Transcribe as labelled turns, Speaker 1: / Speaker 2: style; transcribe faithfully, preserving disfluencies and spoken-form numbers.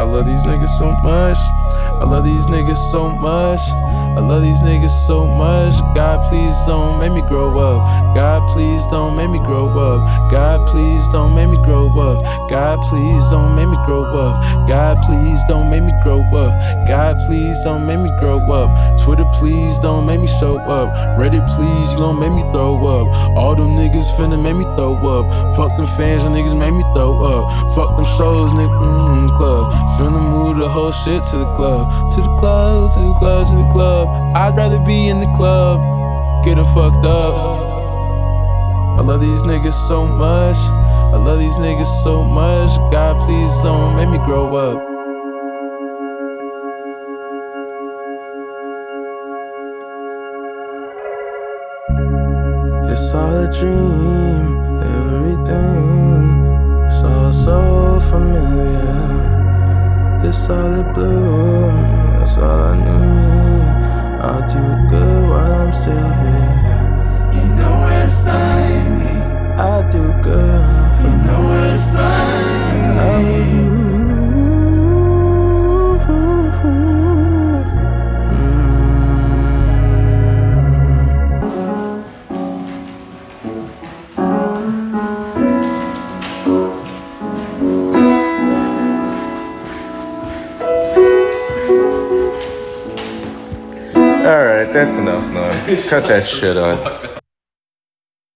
Speaker 1: love these niggas so much. I love these niggas so much. I love these niggas so much. God, please don't make me grow up. God, please don't make me grow up. God, please don't make me grow up. God, please don't make me grow up. God, please don't make me grow up. God, please don't make me grow up. Twitter, please don't make me show up. Reddit, please, you gon' make me throw up. All them niggas finna make me throw up. Fuck them fans, and niggas make me throw up. Fuck them shows, nigga, mm, club. Finna move the whole shit to the club. To the club, to the club, to the club. I'd rather be in the club, getting fucked up. I love these niggas so much. I love these niggas so much. God, please don't make me grow up. It's all a dream, everything. It's all so familiar. It's solid blue, that's all I need. I'll do good while I'm still here.
Speaker 2: You know where to find me.
Speaker 1: I'll do good.
Speaker 2: You know where to find me.
Speaker 1: How will you?
Speaker 3: Alright, that's enough, man. Cut that shit out.